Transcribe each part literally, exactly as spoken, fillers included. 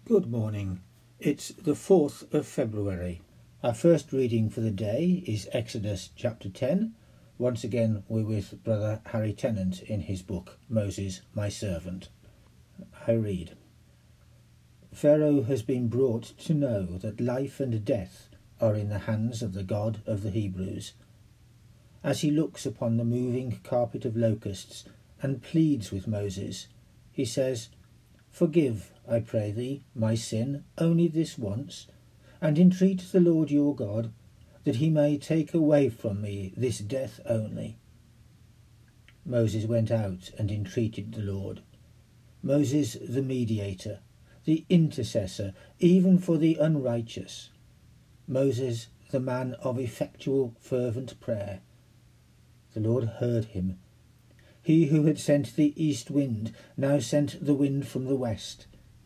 Good morning. It's the fourth of February. Our first reading for the day is Exodus chapter ten. Once again we're with Brother Harry Tennant in his book, Moses, My Servant. I read. Pharaoh has been brought to know that life and death are in the hands of the God of the Hebrews. As he looks upon the moving carpet of locusts and pleads with Moses, he says, "Forgive, I pray thee, my sin only this once, and entreat the Lord your God, that he may take away from me this death only." Moses went out and entreated the Lord. Moses the mediator, the intercessor, even for the unrighteous. Moses the man of effectual fervent prayer. The Lord heard him. He who had sent the east wind now sent the wind from the west.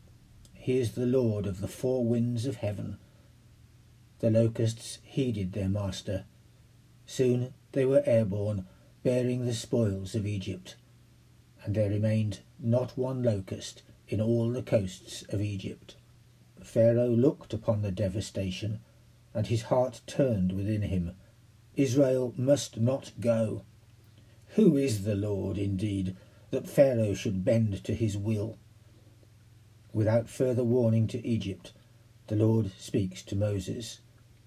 He is the Lord of the four winds of heaven. The locusts heeded their master. Soon they were airborne, bearing the spoils of Egypt. And there remained not one locust in all the coasts of Egypt. Pharaoh looked upon the devastation, and his heart turned within him. Israel must not go. Who is the Lord, indeed, that Pharaoh should bend to his will? Without further warning to Egypt, the Lord speaks to Moses.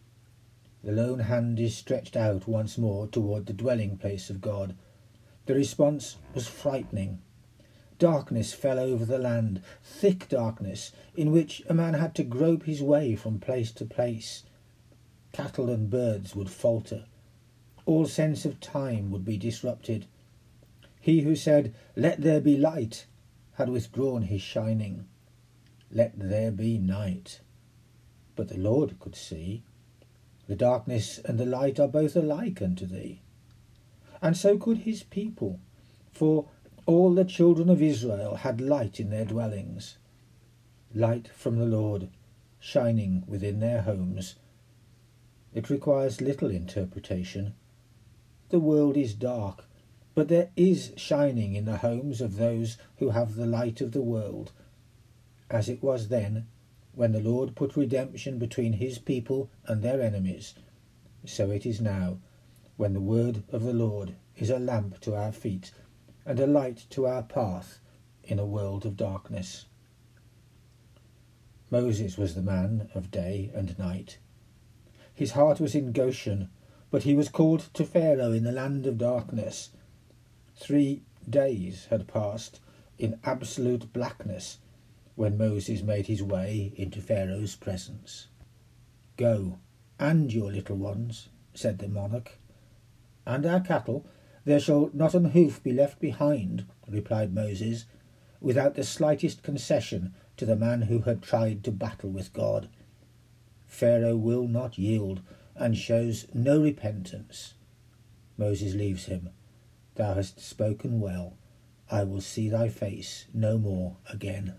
The lone hand is stretched out once more toward the dwelling place of God. The response was frightening. Darkness fell over the land, thick darkness, in which a man had to grope his way from place to place. Cattle and birds would falter. All sense of time would be disrupted. He who said, "Let there be light," had withdrawn his shining. Let there be night. But the Lord could see. The darkness and the light are both alike unto thee. And so could his people, for all the children of Israel had light in their dwellings. Light from the Lord, shining within their homes. It requires little interpretation. The world is dark, but there is shining in the homes of those who have the light of the world. As it was then, when the Lord put redemption between his people and their enemies, so it is now, when the word of the Lord is a lamp to our feet and a light to our path in a world of darkness. Moses was the man of day and night. His heart was in Goshen, but he was called to Pharaoh in the land of darkness. Three days had passed in absolute blackness when Moses made his way into Pharaoh's presence. "Go, and your little ones," said the monarch. "And our cattle, there shall not an hoof be left behind," replied Moses, without the slightest concession to the man who had tried to battle with God. Pharaoh will not yield, and shows no repentance. Moses leaves him. "Thou hast spoken well. I will see thy face no more again."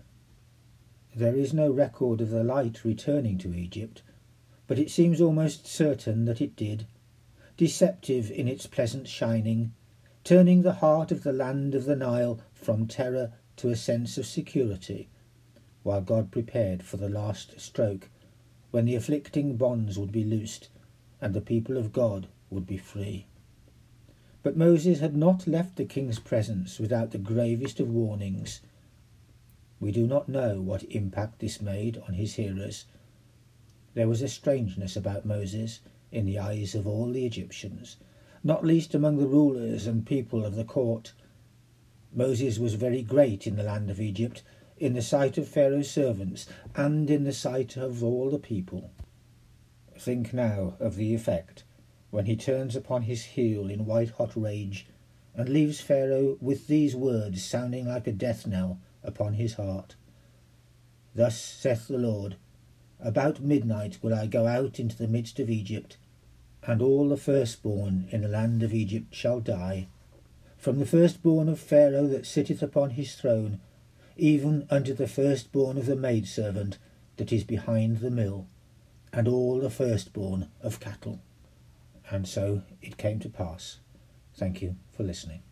There is no record of the light returning to Egypt, but it seems almost certain that it did, deceptive in its pleasant shining, turning the heart of the land of the Nile from terror to a sense of security, while God prepared for the last stroke, when the afflicting bonds would be loosed, and the people of God would be free. But Moses had not left the king's presence without the gravest of warnings. We do not know what impact this made on his hearers. There was a strangeness about Moses in the eyes of all the Egyptians, not least among the rulers and people of the court. Moses was very great in the land of Egypt, in the sight of Pharaoh's servants, and in the sight of all the people. Think now of the effect when he turns upon his heel in white-hot rage and leaves Pharaoh with these words sounding like a death knell upon his heart. "Thus saith the Lord, about midnight will I go out into the midst of Egypt, and all the firstborn in the land of Egypt shall die, from the firstborn of Pharaoh that sitteth upon his throne, even unto the firstborn of the maidservant that is behind the mill, and all the firstborn of cattle." And so it came to pass. Thank you for listening.